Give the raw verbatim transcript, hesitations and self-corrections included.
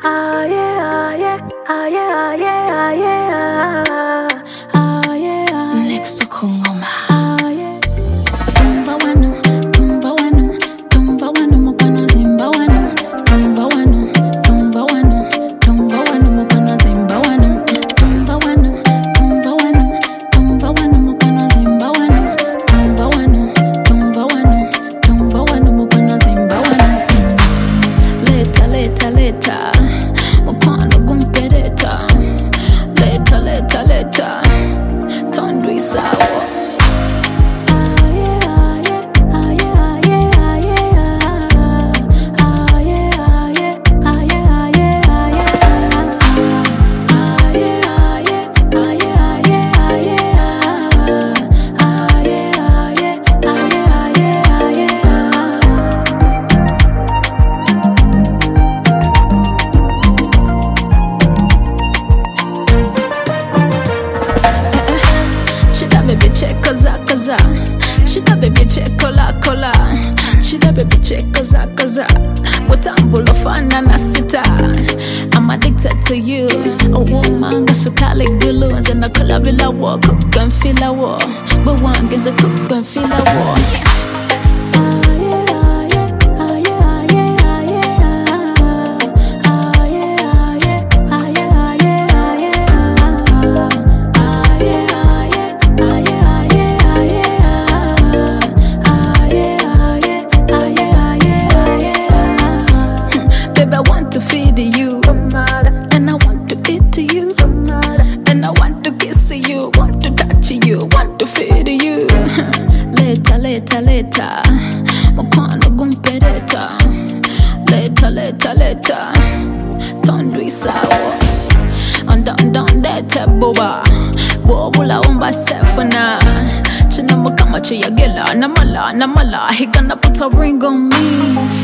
Ah yeah, ah yeah, ah yeah, ah yeah, ah yeah. Ah yeah. Next to Kungoma. Ah yeah. Tumba wanu, tumba wanu, tumba wanu mupano zimba wanu. Tumba wanu, tumba wanu, tumba wanu mupano zimba wanu. Tumba wanu, tumba wanu, tumba wanu mupano zimba wanu. Tumba wanu, tumba wanu, tumba wanu mupano zimba wanu. Leta, leta, leta, mupano gumpereta. Leta, leta, leta, tondwi sawa. Kaza kaza, shida baby check kola kola, shida baby check kaza kaza, watambulo fana na sita. I'm addicted to you. Oh woman, got so calic blue, and then I call bila war, cook and feel a war. But one gets a cook and feel a war. To feed you, and I want to eat you, and I want to kiss you, want to touch you, want to feed you. Later, later, later, mukano gumpereta. Later, later, later, tondwi sawa. Onda onda onda te boba, bobula umba sefuna. China mukama chiyagela, namala namala. He gonna put a ring on me.